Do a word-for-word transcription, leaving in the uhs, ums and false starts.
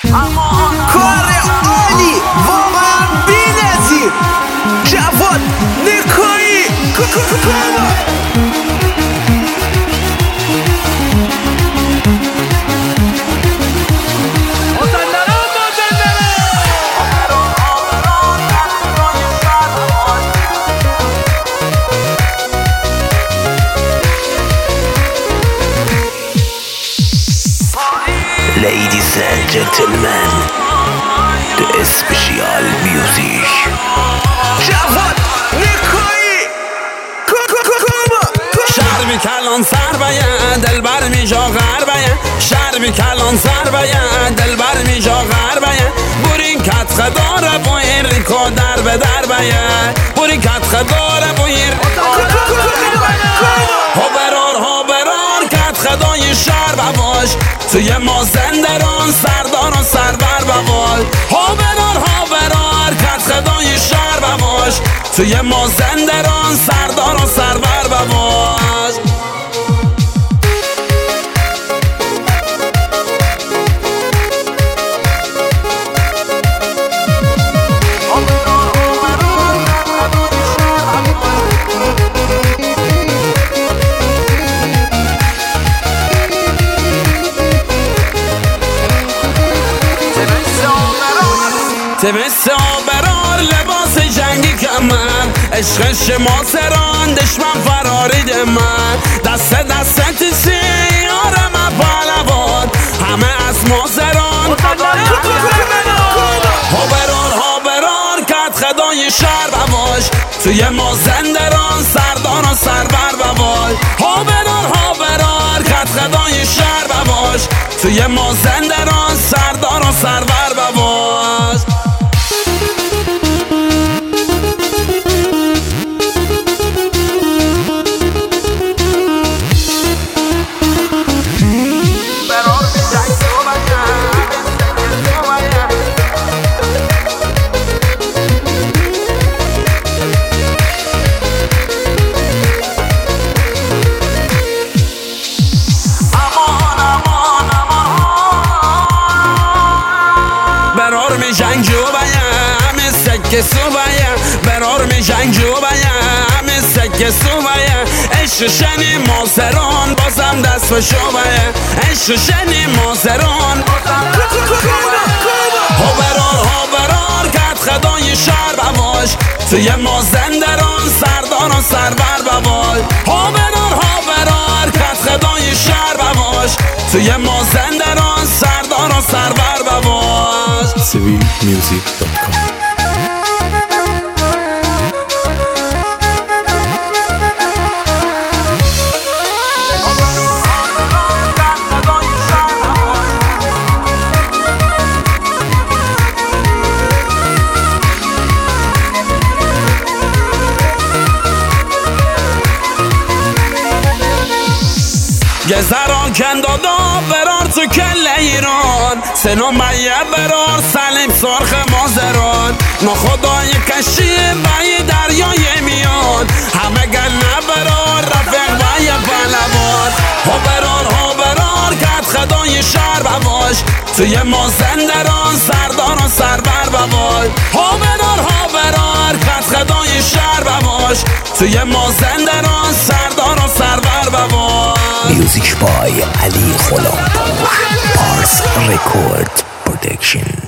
کار عالی، واقعا بی‌نظیر. جواد نکایی Ladies and gentlemen, the special music. جواد نکایی شهر بی کلان سر بیه دل بر می جا غر بیه شهر بی کلان سر بیه دل بر می جا غر بیه بورین کت خداره بویر ریکو در به در بیه بورین کت خداره بویر ها برار ها برار کت خدای شهر بواش توی ما زندران سردار و سربر بوال ها برار ها برار کت خدای شهر بواش توی ما زندران سردار و سربر بواش تبس آبرار لباس جنگی کمن عشق شما سران دشمن فرارید من دست دست تیسی آرم پالوان همه از ما سران ها برار ها برار کت خدای شهر بواش توی ما زندران سردار و سربر بوال ها برار ها برار کت خدای شهر بواش توی ما زندران سردار و سربر بواش برار می جنگ جو بایم سکه سو بایم برار می جنگ جو بایم سکه سو بایم عشق شنی ماسران بازم دست و شو بایم عشق شنی ماسران ها برار ها برار کت خدای شهر بواش توی ما زندران سردار و سربر بوال ها برار ها برار کت خدای شهر بواش توی ما زندران سردار و سربر بواش سویل میوزیک دات کام گذران کندادا برار تو کل ایران سنو میه برار سلیم سرخ مازران نخدای کشی بای دریای میان همه گل نبرار رفق بای پلوان ها برار ها برار کت خدای شهر بواش توی ما زندران سردار و سربر بوال ها برار ها برار کت خدای شهر بواش توی ما زندران سردار و سربر بوال Music by Ali Kholampur, Pars Record Production.